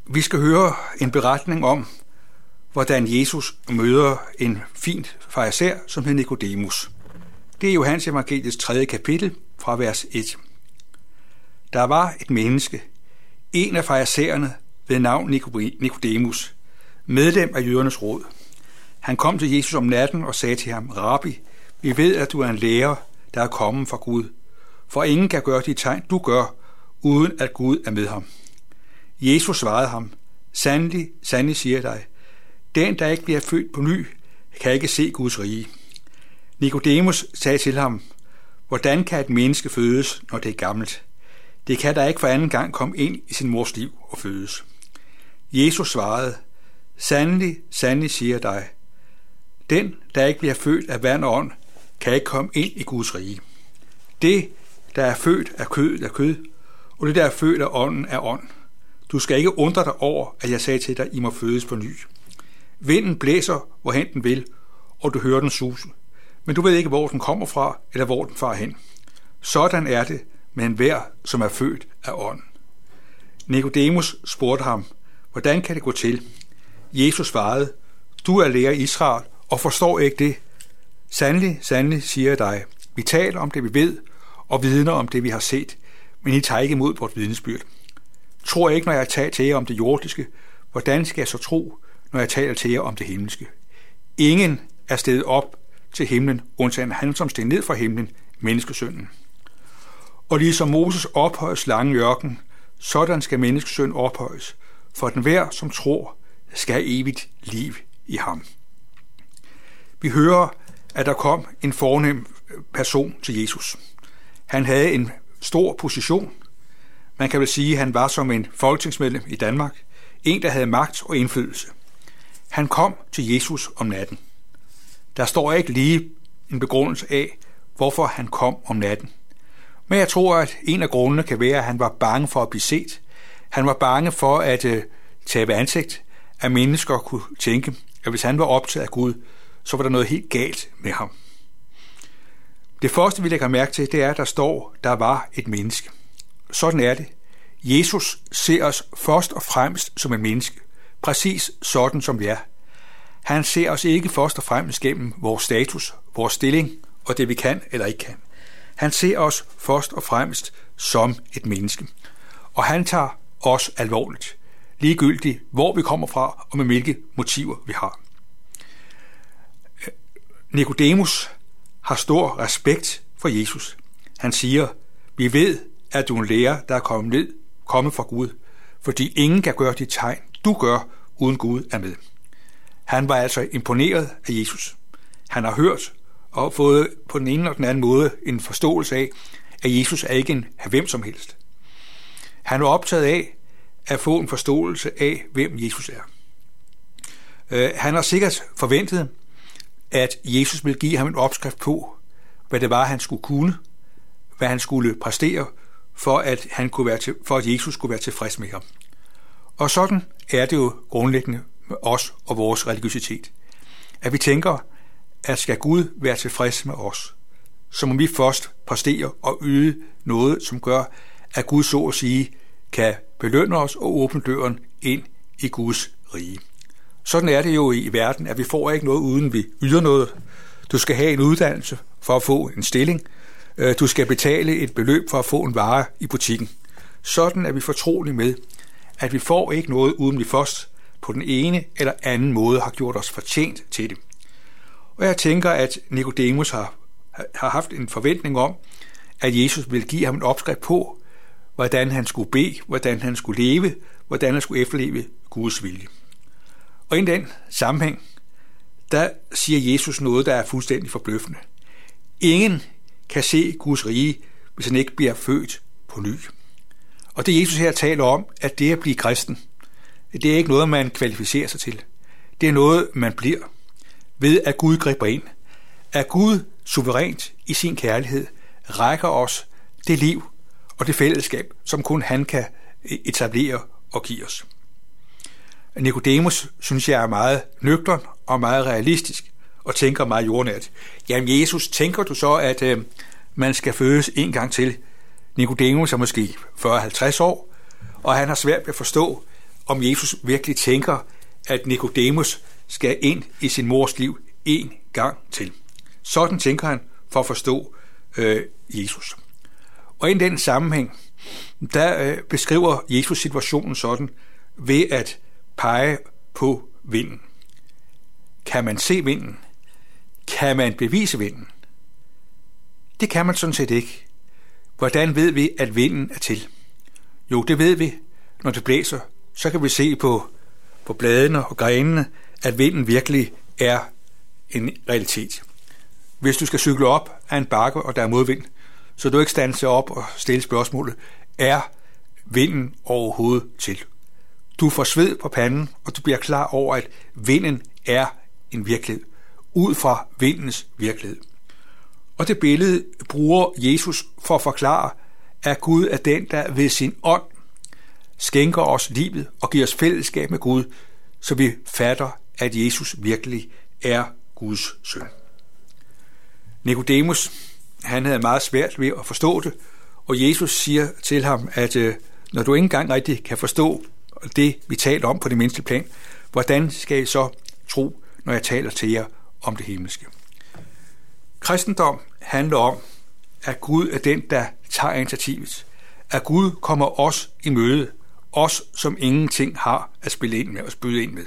Vi skal høre en beretning om, hvordan Jesus møder en fint farisæer, som hed Nikodemus. Det er Johannes Evangeliets 3. kapitel fra vers 1. Der var et menneske, en af farisæerne ved navn Nikodemus, medlem af jødernes råd. Han kom til Jesus om natten og sagde til ham: Rabbi, vi ved, at du er en lærer, der er kommet fra Gud, for ingen kan gøre de tegn, du gør, uden at Gud er med ham. Jesus svarede ham: Sandelig, sandelig siger jeg dig, den, der ikke bliver født på ny, kan ikke se Guds rige. Nikodemus sagde til ham: Hvordan kan et menneske fødes, når det er gammelt? Det kan der ikke for anden gang komme ind i sin mors liv og fødes. Jesus svarede: Sandelig, sandelig siger jeg dig, den, der ikke bliver født af vand og ånd, kan ikke komme ind i Guds rige. Det, der er født af kød, er kød, og det, der er født af ånden, er ånd. Du skal ikke undre dig over, at jeg sagde til dig, I må fødes på ny. Vinden blæser, hvorhen den vil, og du hører den suse, men du ved ikke, hvor den kommer fra, eller hvor den farer hen. Sådan er det med enhver, som er født af ånd. Nikodemus spurgte ham: Hvordan kan det gå til? Jesus svarede: Du er lærer i Israel og forstår ikke det. Sandelig, sandelig siger jeg dig, vi taler om det, vi ved, og vidner om det, vi har set, men I tager ikke imod vort vidnesbyrd. Tror ikke, når jeg taler til jer om det jordiske, hvordan skal jeg så tro, når jeg taler til jer om det himmelske? Ingen er steget op til himlen, undtagen han, som steg ned fra himlen, menneskesønnen. Og ligesom Moses ophøjes lange i ørkenen, sådan skal menneskesønnen ophøjes, for den hver, som tror, skal have evigt liv i ham. Vi hører, at der kom en fornem person til Jesus. Han havde en stor position. Man kan vel sige, at han var som en folketingsmedlem i Danmark, en, der havde magt og indflydelse. Han kom til Jesus om natten. Der står ikke lige en begrundelse af, hvorfor han kom om natten. Men jeg tror, at en af grundene kan være, at han var bange for at blive set. Han var bange for at tabe ansigt, at mennesker kunne tænke, at hvis han var optaget af Gud, så var der noget helt galt med ham. Det første, vi lægger mærke til, det er, at der står, der var et menneske. Sådan er det. Jesus ser os først og fremmest som et menneske, præcis sådan som vi er. Han ser os ikke først og fremmest gennem vores status, vores stilling og det, vi kan eller ikke kan. Han ser os først og fremmest som et menneske. Og han tager os alvorligt, ligegyldigt hvor vi kommer fra og med hvilke motiver vi har. Nikodemus har stor respekt for Jesus. Han siger: Vi ved, at du er en lærer, der er kommet fra Gud, fordi ingen kan gøre de tegn, du gør, uden Gud er med. Han var altså imponeret af Jesus. Han har hørt og fået på den ene og den anden måde en forståelse af, at Jesus er ikke en hvem som helst. Han var optaget af at få en forståelse af, hvem Jesus er. Han har sikkert forventet, at Jesus ville give ham en opskrift på, hvad det var, han skulle kunne, hvad han skulle præstere, for at Jesus skulle være tilfreds med ham. Og sådan er det jo grundlæggende med os og vores religiøsitet. At vi tænker, at skal Gud være tilfreds med os, så må vi først præstere og yde noget, som gør, at Gud så at sige kan belønne os og åbne døren ind i Guds rige. Sådan er det jo i verden, at vi får ikke noget, uden vi yder noget. Du skal have en uddannelse for at få en stilling. Du skal betale et beløb for at få en vare i butikken. Sådan er vi fortrolige med, at vi får ikke noget, uden vi først på den ene eller anden måde har gjort os fortjent til det. Og jeg tænker, at Nikodemus har haft en forventning om, at Jesus ville give ham en opskrift på, hvordan han skulle bede, hvordan han skulle leve, hvordan han skulle efterleve Guds vilje. Og i den sammenhæng, der siger Jesus noget, der er fuldstændig forbløffende. Ingen kan se Guds rige, hvis han ikke bliver født på ny. Og det Jesus her taler om, at det at blive kristen, det er ikke noget, man kvalificerer sig til. Det er noget, man bliver ved, at Gud griber ind. At Gud suverænt i sin kærlighed rækker os det liv og det fællesskab, som kun han kan etablere og give os. Nikodemus synes jeg er meget nøgtern og meget realistisk og tænker meget jordnært. Jamen Jesus, tænker du så, at man skal fødes en gang til? Nikodemus er måske 40-50 år, og han har svært ved at forstå, om Jesus virkelig tænker, at Nikodemus skal ind i sin mors liv en gang til. Sådan tænker han for at forstå Jesus. Og i den sammenhæng, der beskriver Jesus situationen sådan ved at pege på vinden. Kan man se vinden? Kan man bevise vinden? Det kan man sådan set ikke. Hvordan ved vi, at vinden er til? Jo, det ved vi, når det blæser. Så kan vi se på bladene og grenene, at vinden virkelig er en realitet. Hvis du skal cykle op af en bakke, og der er modvind, så du ikke standser op og stille spørgsmålet, er vinden overhovedet til? Du får sved på panden, og du bliver klar over, at vinden er en virkelighed, ud fra vindens virkelighed. Og det billede bruger Jesus for at forklare, at Gud er den, der ved sin ånd skænker os livet og giver os fællesskab med Gud, så vi fatter, at Jesus virkelig er Guds søn. Nikodemus, han havde meget svært ved at forstå det, og Jesus siger til ham, at når du ikke engang rigtig kan forstå det, vi taler om på det mindste plan, hvordan skal I så tro, når jeg taler til jer om det himmelske? Kristendom handler om, at Gud er den, der tager initiativet. At Gud kommer os i møde, os som ingenting har at spille ind med og spyde ind med.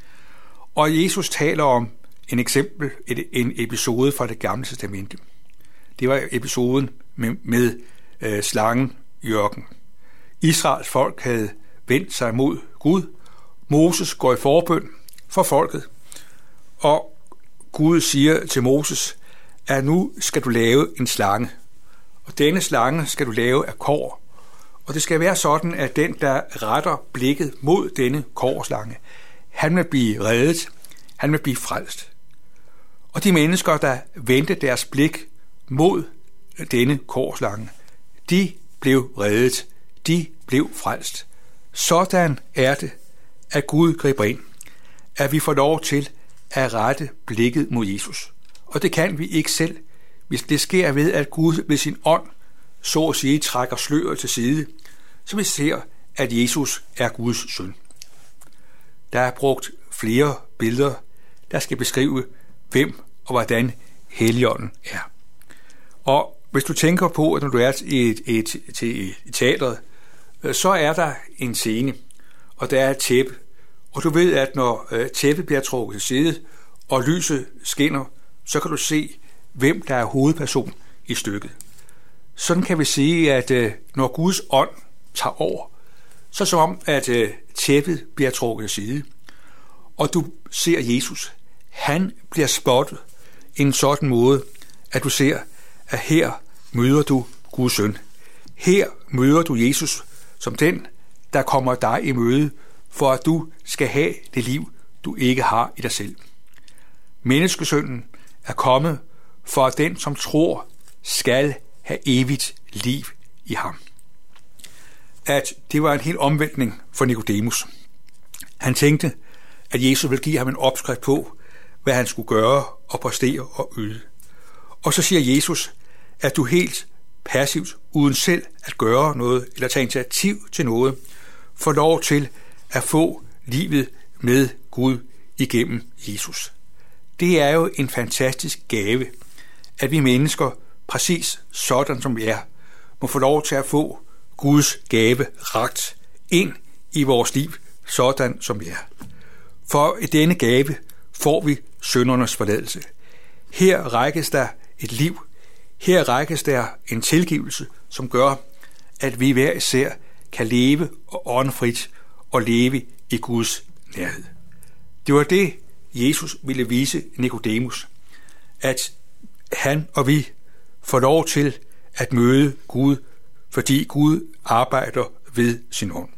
Og Jesus taler om en episode fra det gamle testamente. Det var episoden med slangen i ørkenen. Israels folk havde vendt sig mod Gud. Moses går i forbøn for folket, og Gud siger til Moses, at nu skal du lave en slange, og denne slange skal du lave af kår. Og det skal være sådan, at den, der retter blikket mod denne kårslange, han vil blive reddet, han vil blive frelst. Og de mennesker, der vendte deres blik mod denne kårslange, de blev reddet, de blev frelst. Sådan er det, at Gud griber ind, at vi får lov til at rette blikket mod Jesus. Og det kan vi ikke selv, hvis det sker ved, at Gud ved sin ånd, så at sige, trækker sløret til side, så vi ser, at Jesus er Guds søn. Der er brugt flere billeder, der skal beskrive, hvem og hvordan Helligånden er. Og hvis du tænker på, at når du er til teatret, så er der en scene, og der er et tæppe. Og du ved, at når tæppet bliver trukket til side, og lyset skinner, så kan du se, hvem der er hovedperson i stykket. Sådan kan vi sige, at når Guds ånd tager over, så som om, at tæppet bliver trukket til side, og du ser Jesus. Han bliver spottet i en sådan måde, at du ser, at her møder du Guds søn. Her møder du Jesus som den, der kommer dig i møde, for at du skal have det liv, du ikke har i dig selv. Menneskesønnen er kommet for at den, som tror, skal have evigt liv i ham. At det var en helt omvæltning for Nikodemus. Han tænkte, at Jesus ville give ham en opskrift på, hvad han skulle gøre og præstere og yde. Og så siger Jesus, at du helt passivt, uden selv at gøre noget eller tage initiativ til noget, får lov til at få livet med Gud igennem Jesus. Det er jo en fantastisk gave, at vi mennesker, præcis sådan som vi er, må få lov til at få Guds gave rakt ind i vores liv, sådan som vi er. For i denne gave får vi syndernes forladelse. Her rækkes der et liv. Her rækkes der en tilgivelse, som gør, at vi hver især kan leve og åndefrit og leve i Guds nærhed. Det var det, Jesus ville vise Nikodemus, at han og vi får lov til at møde Gud, fordi Gud arbejder ved sin ånd.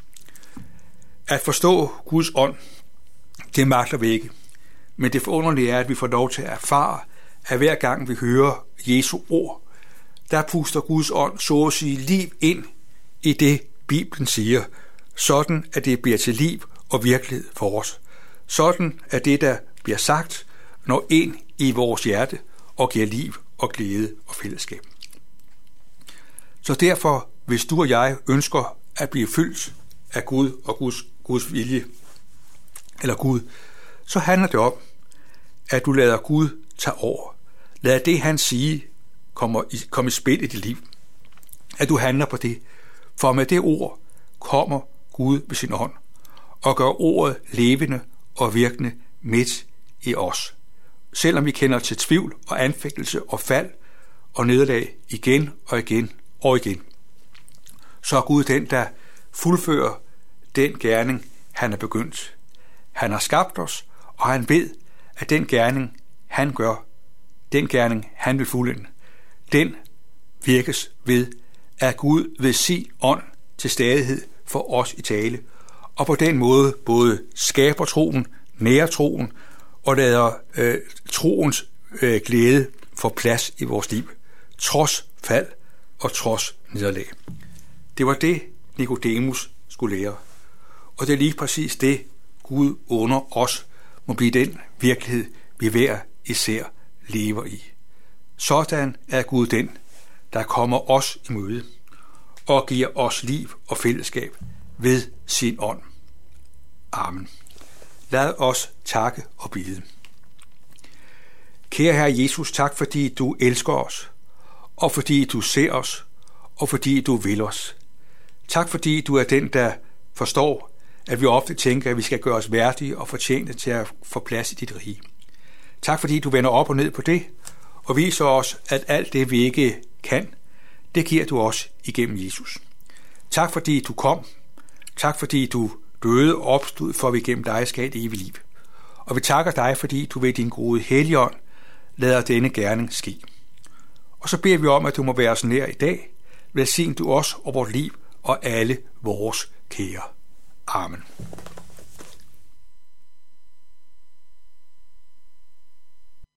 At forstå Guds ånd, det magter vi ikke. Men det forunderlige er, at vi får lov til at erfare, at hver gang vi hører Jesu ord, der puster Guds ånd så at sige liv ind i det, Bibelen siger, sådan at det bliver til liv og virkelighed for os. Sådan at det, der bliver sagt, når ind i vores hjerte og giver liv og glæde og fællesskab. Så derfor, hvis du og jeg ønsker at blive fyldt af Gud og Guds vilje, eller Gud, så handler det om, at du lader Gud tage over. Lad det, han siger, komme i spil i dit liv. At du handler på det. For med det ord kommer Gud ved sin ånd og gør ordet levende og virkende midt i os. Selvom vi kender til tvivl og anfægtelse og fald og nederlag igen og igen og igen, så er Gud den, der fuldfører den gerning, han er begyndt. Han har skabt os, og han ved, at den gerning, han gør, den gerning, han vil fuldende, den virkes ved, at Gud ved sin ånd til stadighed for os i tale, og på den måde både skaber troen, nærer troen, og lader troens glæde få plads i vores liv, trods fald og trods nederlag. Det var det, Nikodemus skulle lære. Og det er lige præcis det, Gud under os må blive den virkelighed, vi hver især lever i. Sådan er Gud den, der kommer os i møde og giver os liv og fællesskab ved sin ånd. Amen. Lad os takke og bede. Kære Herre Jesus, tak fordi du elsker os, og fordi du ser os, og fordi du vil os. Tak fordi du er den, der forstår, at vi ofte tænker, at vi skal gøre os værdige og fortjente til at få plads i dit rige. Tak fordi du vender op og ned på det, og viser os, at alt det, vi ikke kan, det giver du os igennem Jesus. Tak fordi du kom. Tak fordi du døde og opstod, for vi gennem dig skal et evigt liv. Og vi takker dig, fordi du ved din gode Helligånd lader denne gerning ske. Og så beder vi om, at du må være os nær i dag. Velsign du os og vort liv og alle vores kære. Amen.